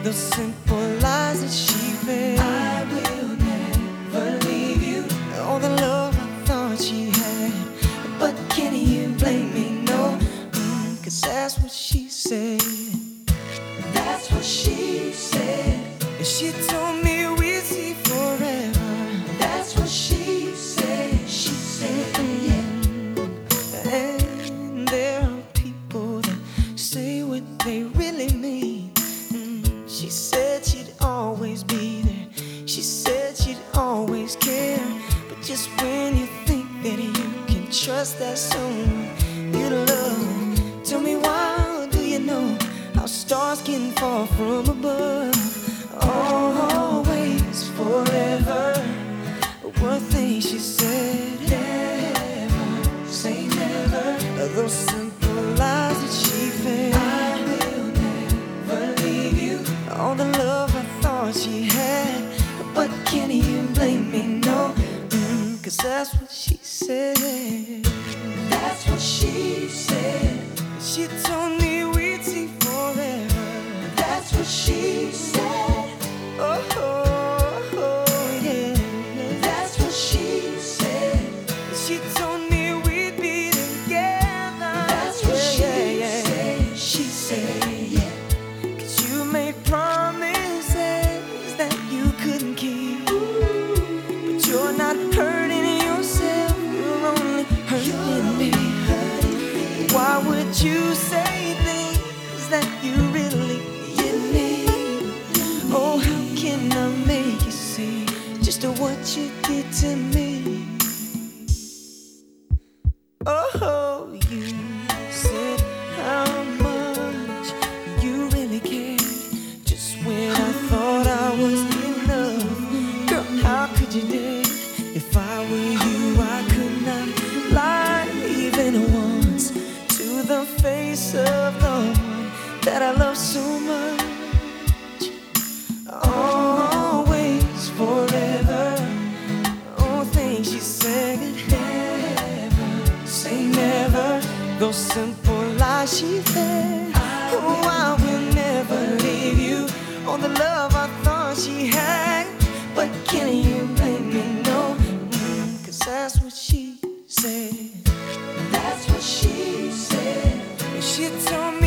the simple lies that she fed. I will never leave you. All the love I thought she had, But can you blame me? No, 'cause that's what she said. that's what she said. And she told me we'd see forever. That's what she said. She said, yeah. And there are people that say what they really mean. She said she'd always be there. She said she'd always care. But just when you think that you can trust that someone you love, tell me, why do you know how stars can fall from above? Always, forever. But one thing she said, Never say never. those simple lies that she fed. I will never leave you. All the love I thought she had, But can you blame me? No, 'cause that's what she said. that's what she said. She told me we'd see forever. That's what she said. Oh, oh, oh, yeah. That's what she said. She told me we'd be together. That's what she yeah. said. She said, yeah. 'Cause you made promises that you couldn't keep. But you're not hurting yourself, you're only hurting me. Why would you say things that you really need? Oh, how can I make you see just what you did to me? Oh, you said how much you really cared, just when I thought I was enough. Girl, how could you dare? If I were you, I could not lie even once to the face of the one that I love so much. Always, forever. Oh, things she said, Never say never. Those simple lies she fed. Oh, I will never leave you. All the love I thought she had, but can you blame me? No, 'cause that's what she said. That's what she said. She told me